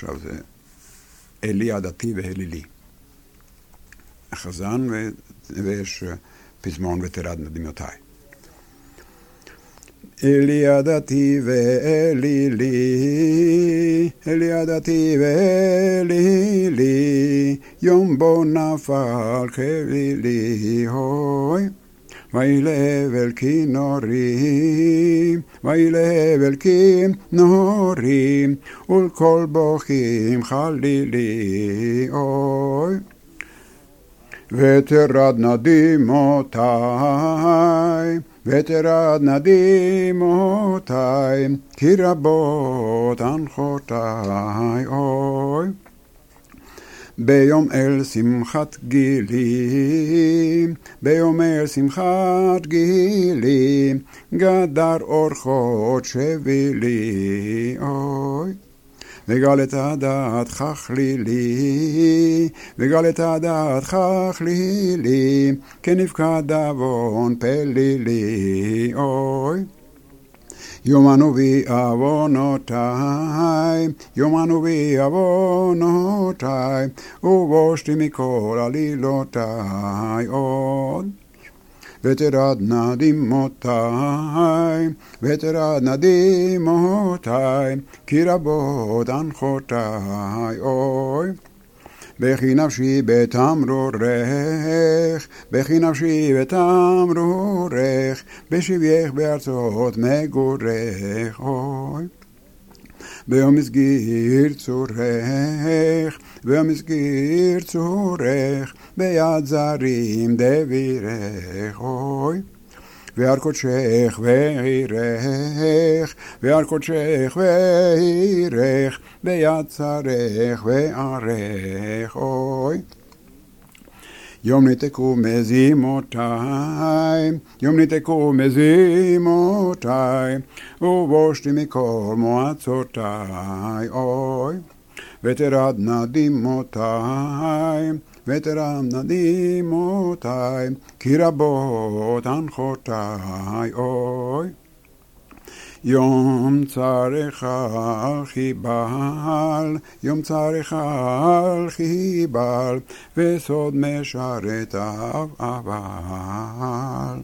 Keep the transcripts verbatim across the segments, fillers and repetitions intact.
עכשיו זה אלי הדתי והלילי. החזן ו... ויש פזמון ותרד נדימותיי. אלי הדתי ואלילי, אלי הדתי ואלילי, יום בו נפל כלילי, הוי. וילב אל כינורים, וילב אל כינורים, ולכל בוכים חלילי, אוי. ותרדנה דמעותיי, ותרדנה דמעותיי, כי רבות הנחותיי, אוי. ביום אל שמחת גילי, ביום אל שמחת גילי, גדר אורחות שבילי, אוי. וגל את הדעת חכלילי, וגל את הדעת חכלילי, כנפקד עוון פלילי, אוי. יומנו בי עוונותיי, יומנו בי עוונותיי, ובושתי מכל עלילותיי עוד. ותרדנה דמעותיי, ותרדנה דמעותיי, כי רבות הנחותיי, אוי. בכי נפשי בתמרורך, בכי נפשי בתמרורך, בשבייך בארצות מגורך, אוי. ביום מסגיר צורך, ביום מסגיר צורך, ביד זרים דבירך, אוי. ועל קודשך ועירך, ועל קודשך ועירך, ביד צרך וערך, אוי. יום ניתקו מזימותיי, יום ניתקו מזימותיי, ובושתי מכל מועצותיי, אוי. ותרדנה דמעותיי, ותרדנה דמעותיי, כי רבות הנחותיי, אוי. יום צריך על חיבל, יום צריך על חיבל, וסוד משרתיו אבל.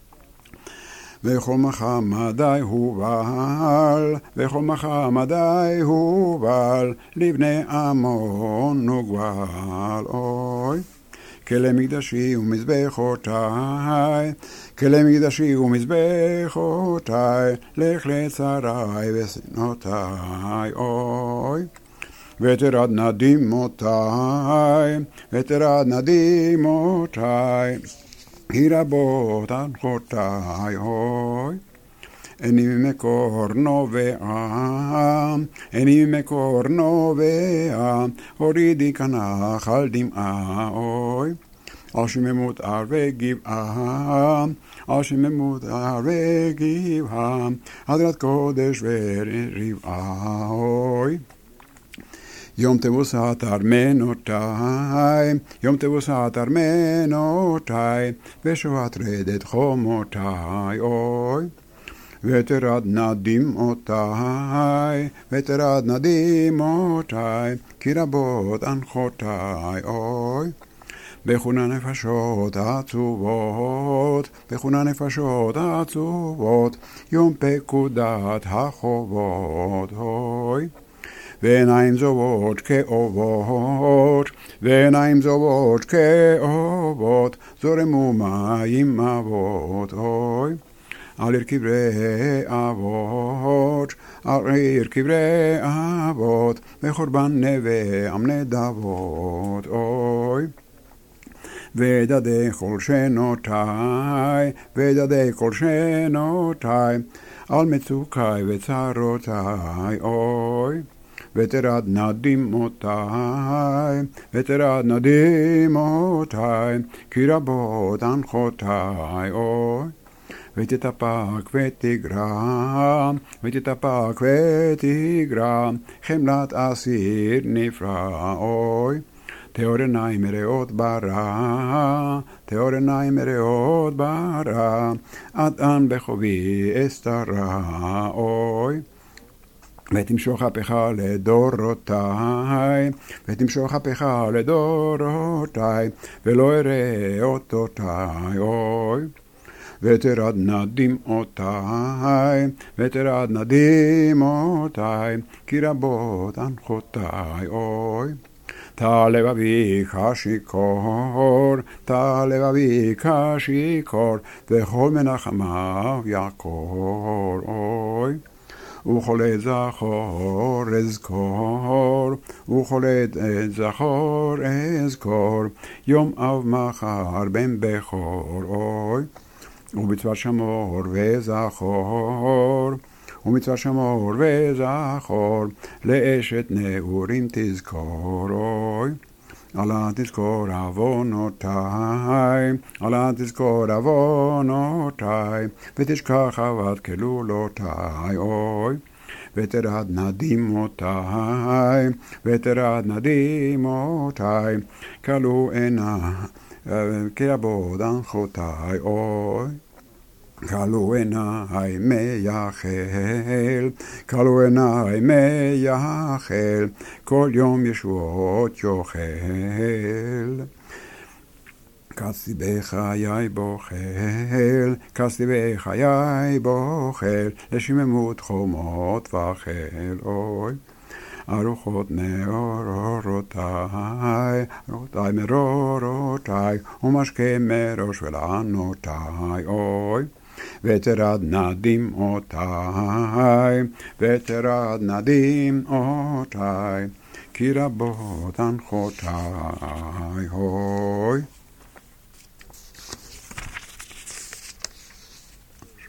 וכל מחמדי הובל, וכל מחמדי הובל, לבני עמון וגבל, אוי. כלי מקדשי ומזבחותיי, כלי מקדשי ומזבחותיי, לכלי צרי ושנותיי, אוי. ותרדנה דמעותיי, ותרדנה דמעותיי, כי רבות הנחותיי, אוי. איני ממקור נובע, איני ממקור נובע, הורידי כנח על דמעה, אוי. על שממות הר וגבעה, על שממות הר וגבעה, הדרת קודש ורבעה, אוי. יום תבוסת ארמנותיי, יום תבוסת ארמנותיי, ושועת רדת חומותיי, אוי. ותרדנה דמעותיי, ותרדנה דמעותיי, כי רבות הנחותיי, אוי. בכונה נפשות עצובות, בכונה נפשות עצובות, יום פקודת החובות, אוי. ועיניים זובות כאובות, ועיניים זובות כאובות, זורמו מים אבות, אוי. על קברי אבות, על קברי אבות, וחורבן נווה עם נדבות, אוי. ודדי כל שנותיי, ודדי כל שנותיי, על מצוקי וצרותיי, אוי. ותרדנה דמעותיי, ותרדנה דמעותיי, כי רבות הנחותיי, אוי. ותתפק ותגרע, ותתפק ותגרע, חמלת אסיר נפרע, אוי. תאור עיניים מראות ברע, תאור עיניים מראות ברע, עד אן בחובי אסתרה, אוי. ותמשוך אפך לדורותי, ותמשוך אפך לדורותי, ולא אראה אותותי, אוי. ותרדנה דמעותי, ותרדנה דמעותי, כי רבות אנחותי, אוי. תא לבבי כשיכור, תא לבבי כשיכור, וכל מנחמיו יעקור, אוי. וכל עת זכור אזכור, וכל עת זכור אזכור, יום אב מחר בן בכור, אוי. ומצוות שמור וזכור, ומצוות שמור וזכור, לאשת נעורים תזכור, אוי. אל תזכור עוונותי, אל תזכור עוונותי, ותשכח עבד כלולותי, אוי. ותרדנה דמעותי, ותרדנה דמעותי, כלו עיני, כי רבות אנחותי, אוי. כלו עיני מייחל, כלו עיני מייחל, כל יום ישועות יוכל. קצתי בחיי בוחל, קצתי בחיי בוחל, לשממות חומות וחל, אוי. ארוחות נאורותיי, ארותיי מרורותיי, ומשקה מראש ולענותיי, אוי. ותרדנה דמעותיי, ותרדנה דמעותיי, כי רבות אנחותיי, אוי.